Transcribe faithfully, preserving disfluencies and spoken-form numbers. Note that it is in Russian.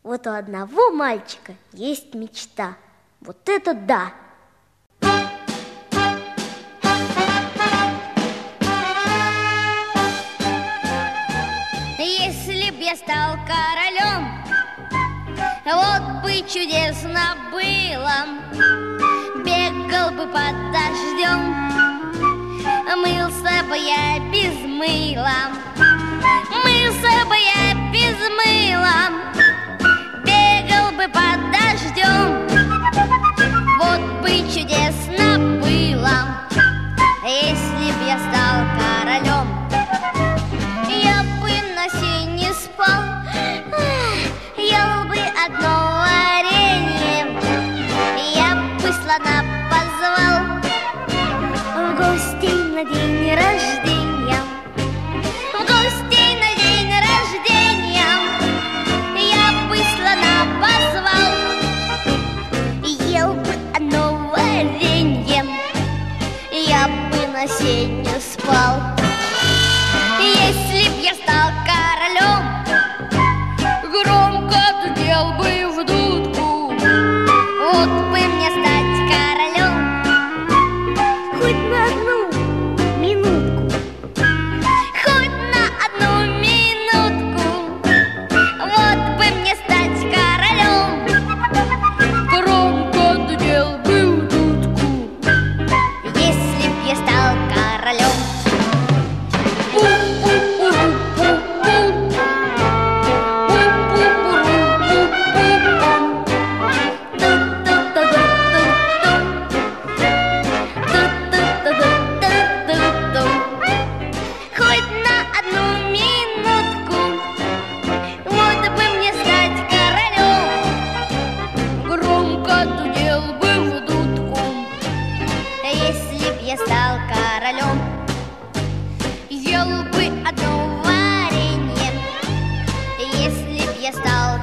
Вот у одного мальчика есть мечта. Вот это да! Если б я стал королем, вот бы чудесно было. Бегал бы под дождем, мылся бы я без мыла. Мылся бы я без мыла, бегал бы под дождем. Вот бы чудесно было, если б я стал королем. Я бы на сене спал, ел бы одно варенье. Я бы слона позвал в гости на день рождения. В гости на день рождения я бы слона позвал. Ел бы одно варенье, я бы на сене спал. Если б я стал королем, громко гудел бы в дудку. Вот бы мне стать королем, Хоть на одну минутку. хоть на одну минутку. Вот бы мне стать королем, громко гудел бы в дудку. Если б я стал королем. Хоть на одну минутку, вот бы мне стать королем, громко гудел бы в дудку. Если б я стал королем, ел бы одно варенье. Если б я стал